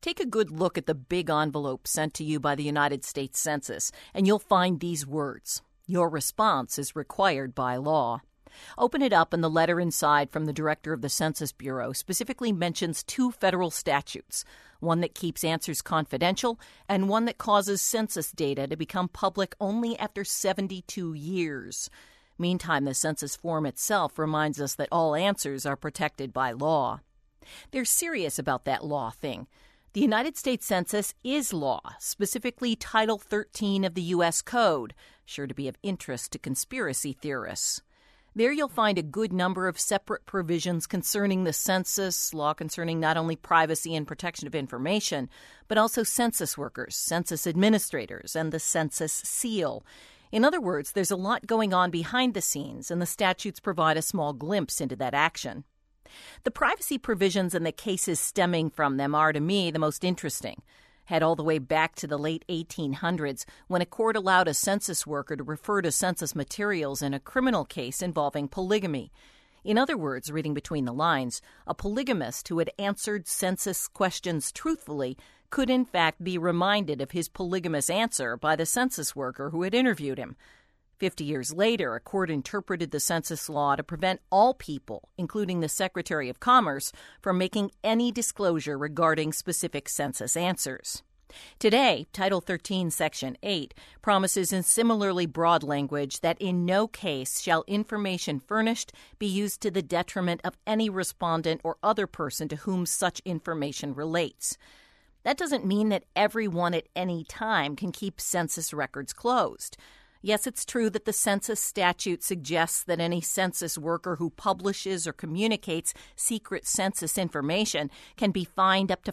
Take a good look at the big envelope sent to you by the United States Census, and you'll find these words. Your response is required by law. Open it up, and the letter inside from the director of the Census Bureau specifically mentions 2 federal statutes, one that keeps answers confidential and one that causes census data to become public only after 72 years. Meantime, the census form itself reminds us that all answers are protected by law. They're serious about that law thing. The United States Census is law, specifically Title 13 of the U.S. Code, sure to be of interest to conspiracy theorists. There you'll find a good number of separate provisions concerning the census, law concerning not only privacy and protection of information, but also census workers, census administrators, and the census seal. In other words, there's a lot going on behind the scenes, and the statutes provide a small glimpse into that action. The privacy provisions and the cases stemming from them are, to me, the most interesting. Head all the way back to the late 1800s, when a court allowed a census worker to refer to census materials in a criminal case involving polygamy. In other words, reading between the lines, a polygamist who had answered census questions truthfully could in fact be reminded of his polygamous answer by the census worker who had interviewed him. 50 years later, a court interpreted the census law to prevent all people, including the Secretary of Commerce, from making any disclosure regarding specific census answers. Today, Title 13, Section 8 promises in similarly broad language that in no case shall information furnished be used to the detriment of any respondent or other person to whom such information relates. That doesn't mean that everyone at any time can keep census records closed. Yes, it's true that the census statute suggests that any census worker who publishes or communicates secret census information can be fined up to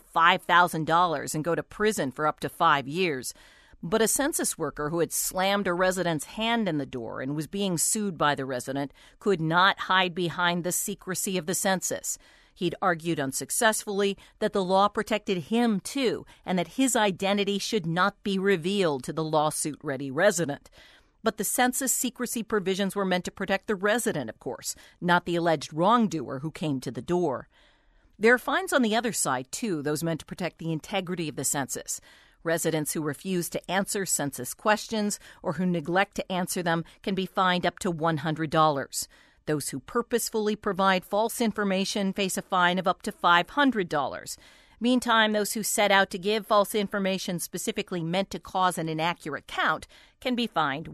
$5,000 and go to prison for up to 5 years. But a census worker who had slammed a resident's hand in the door and was being sued by the resident could not hide behind the secrecy of the census. He'd argued unsuccessfully that the law protected him, too, and that his identity should not be revealed to the lawsuit-ready resident. But the census secrecy provisions were meant to protect the resident, of course, not the alleged wrongdoer who came to the door. There are fines on the other side, too, those meant to protect the integrity of the census. Residents who refuse to answer census questions or who neglect to answer them can be fined up to $100. Those who purposefully provide false information face a fine of up to $500. Meantime, those who set out to give false information specifically meant to cause an inaccurate count can be fined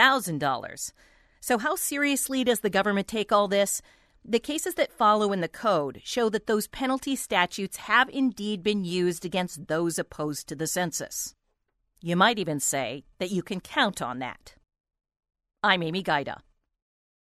$1,000. So how seriously does the government take all this? The cases that follow in the code show that those penalty statutes have indeed been used against those opposed to the census. You might even say that you can count on that. I'm Amy Gaida.